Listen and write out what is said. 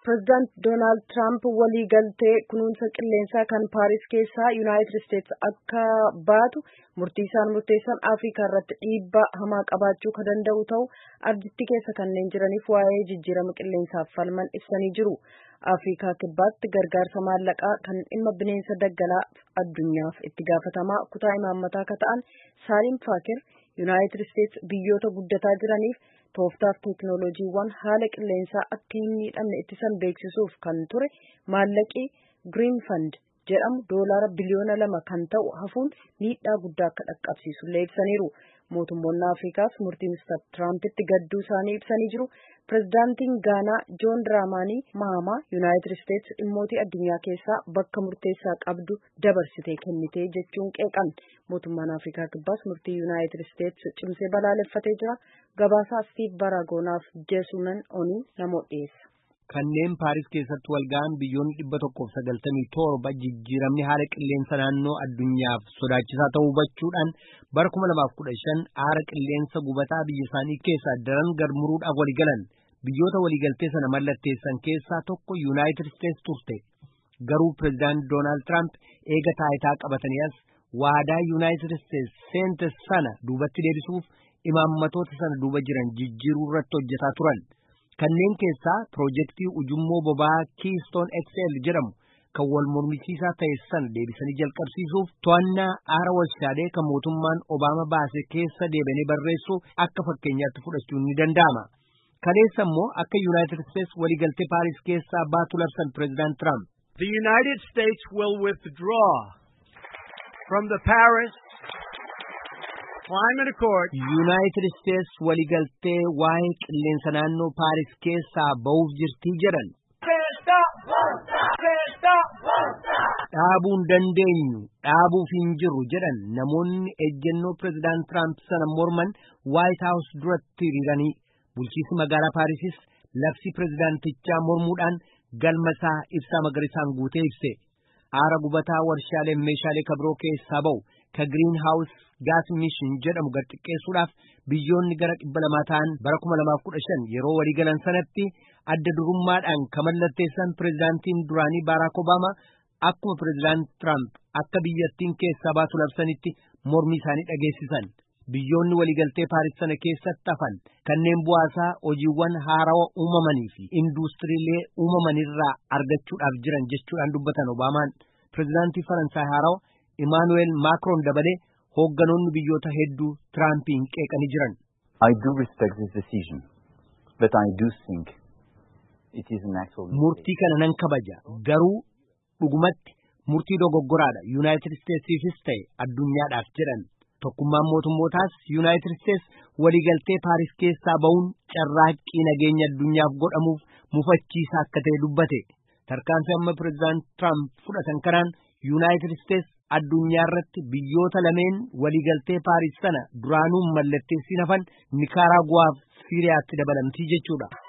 President Donald Trump walii galtee kunuunsa qilleensaa kan Paris keessaa United States akka baatu murtii isaan murteessan Afrikaa irratti dhiibbaa hamaa qabaachuu kan danda'u ta'u arditti keessa kanneen jiraniif waa'ee jijjiirama qilleensaaf falman ibsanii jiru. Afrikaa kibbaatti gargaarsa maallaqaa kan dhimma bineensa daggalaa addunyaaf itti gaafatamaa kutaa imaammataa akka ta'an Salim Fakir United States biyyoota guddataa jiraniif tooftaaf teeknooloojiiwwan haala qilleensaa akka hin miidhamne ittisan beeksisuuf kan ture maallaqi Green Fund jedhamu $2 biliyoona kan ta'u hafuun miidhaa guddaa akka dhaqqabsiisullee ibsaniiru. Mootummoonni Afrikaas murtii Mr. Trumpitti gadduu isaanii ibsanii jiru. Pirezidaantiin Gaanaa Joon Diraamaanii Mahamaa United States dhimmootii addunyaa keessaa bakka murteessaa qabdu dabarsitee kennitee jechuun qeeqan. Mootummaan Afrikaa kibbaas murtii United States cimsee balaaleffatee jira. Gabaasaa Steve Baragoonaaf Jesunan Oni namoo dhiyeessa. Kanneen Paaris keessatti walga'an biyyoonni 197 jijjiiramni haala qilleensa naannoo addunyaaf sodaachisaa ta'uu hubachuudhaan bara 2015 aara qilleensa gubataa biyya isaanii keessaa daran gad muruudhaaf waliigalan. Biyyoota waliigaltee sana mallatteessan keessaa tokko United States turte. Garuu President Donald Trump eega taayitaa qabatanii as waadaa United States seente sana duubatti deebisuuf imaammatoota sana duuba jiran jijjiiruu irratti hojjetaa turan. Kanneen keessaa piroojeektii ujummoo boba'aa Keystone XL jedhamu kan wal mormisiisaa ta'e sana deebisanii jalqabsiisuuf to'annaa aara warshaalee kan mootummaan Obaama baase keessa deebanii barreessuu akka fakkeenyaatti fudhachuun ni danda'ama. Kaleessa immoo akka United States waliigaltee Paaris keessaa baatu labsan President Trump. The United States will withdraw from the Paris Climate Accord. United States waliigaltee waa'ee qilleensa naannoo Paaris keessaa ba'uuf jirtii jedhan. Dhaabuun dandeenyu dhaabuuf hin jirru jedhan namoonni ejjennoo President Trump sana morman White House duratti hiriiranii bulchiinsi magaalaa Paarisis labsii pirezidaantichaa mormuudhaan galmasaa ibsaa magariisaan guutee ibse. Aara gubataa warshaalee meeshaalee kabiroo keessaa ba'u ka Greenhouse Gas Emission jedhamu gad xiqqeessuudhaaf biyyoonni gara 200 ta'an bara 2015 yeroo waliigalan sanatti adda durummaadhaan kan mallatteessan pirezidaantiin duraanii Barack Obama akkuma President Trump akka biyyattiin keessaa baatu labsanitti mormii isaanii dhageessisan. Biyyoonni waliigaltee Paaris sana keessatti hafan kanneen bu'aasaa hojiiwwan haarawaa uumamanii fi induustiriilee uumamanirraa argachuudhaaf jiran jechuudhaan dubbatan Obamaan. Pirezidaantii Faransaay haarawaa Emmanuel Macron dabalee hoogganoonni biyyoota hedduu Trumpiin qeeqanii jiran. I do respect this decision, but I do think it is an actual mistake. Murtii kana nan kabaja, garuu dhugumatti murtii dogoggoraadha United Statesifis ta'e addunyaadhaaf jedhan. Tokkummaan mootummootaas United States waliigaltee Paaris keessaa ba'uun carraaqqii nageenya addunyaaf godhamuuf mufachiisaa akka ta'e dubbate. Tarkaanfii amma President Trump fudhatan kanaan United States addunyaa irratti biyyoota lameen waliigaltee Paaris sana duraanuu mallatteessin hafan Nikaraaguwaaf Siiriyaatti dabalamtii jechuudha.